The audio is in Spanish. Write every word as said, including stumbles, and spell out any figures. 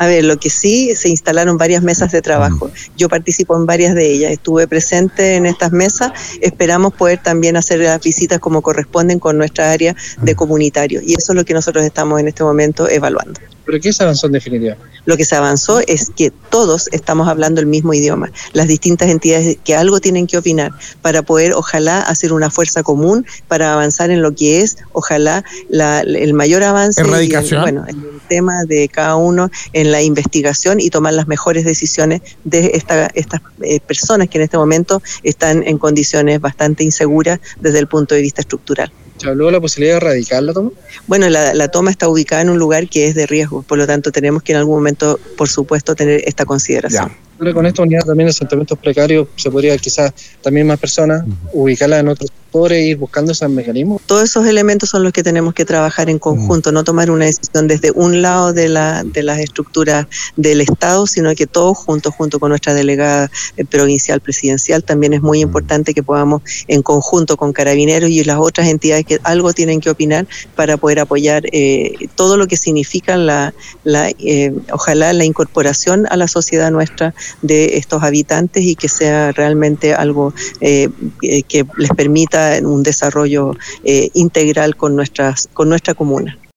A ver, lo que sí, se instalaron varias mesas de trabajo. Mm. Yo participo en varias de ellas, estuve presente en estas mesas, esperamos poder también hacer las visitas como corresponden con nuestra área de comunitarios, y eso es lo que nosotros estamos en este momento evaluando. ¿Pero qué se avanzó en definitiva? Lo que se avanzó es que todos estamos hablando el mismo idioma, las distintas entidades que algo tienen que opinar para poder, ojalá, hacer una fuerza común para avanzar en lo que es, ojalá, la, el mayor avance erradicación. En, bueno, en el tema de cada uno, en la investigación y tomar las mejores decisiones de esta, estas eh, personas que en este momento están en condiciones bastante inseguras desde el punto de vista estructural. ¿Se habló de la posibilidad de erradicar la toma? Bueno, la, la toma está ubicada en un lugar que es de riesgo, por lo tanto tenemos que en algún momento, por supuesto, tener esta consideración. Ya. Ahora con esta unidad también de asentamientos precarios, se podría quizás también más personas uh-huh. ubicarlas en otros sectores e ir buscando esos mecanismos. Todos esos elementos son los que tenemos que trabajar en conjunto, uh-huh. no tomar una decisión desde un lado de, la, de las estructuras del Estado, sino que todos juntos, junto con nuestra delegada eh, provincial presidencial, también es muy importante que podamos en conjunto con Carabineros y las otras entidades que algo tienen que opinar para poder apoyar eh, todo lo que significa la, la eh, ojalá la incorporación a la sociedad nuestra de estos habitantes y que sea realmente algo eh, que les permita un desarrollo eh, integral con nuestras con nuestra comuna.